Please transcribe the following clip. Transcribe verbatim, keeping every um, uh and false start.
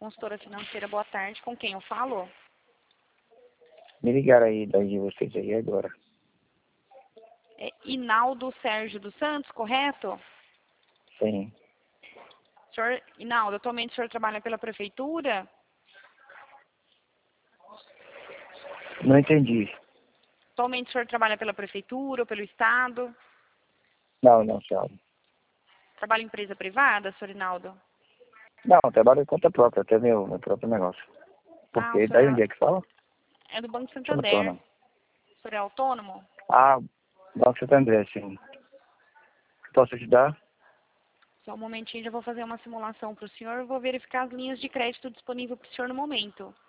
consultora financeira. Boa tarde. Com quem eu falo? Me ligaram aí, daí de vocês aí agora. É Inaldo Sérgio dos Santos, correto? Sim. Senhor Inaldo, atualmente o senhor trabalha pela prefeitura? Não entendi. Atualmente o senhor trabalha pela prefeitura ou pelo estado? Não, não, senhora. Trabalha em empresa privada, senhor Inaldo? Não, eu trabalho em conta própria, até meu, meu próprio negócio. Ah, o Porque daí senhor onde é que fala? é do Banco Sou Santander. autônomo. O senhor é autônomo? Ah, Banco Santander, sim. Posso ajudar? Só um momentinho, já vou fazer uma simulação para o senhor e vou verificar as linhas de crédito disponíveis para o senhor no momento.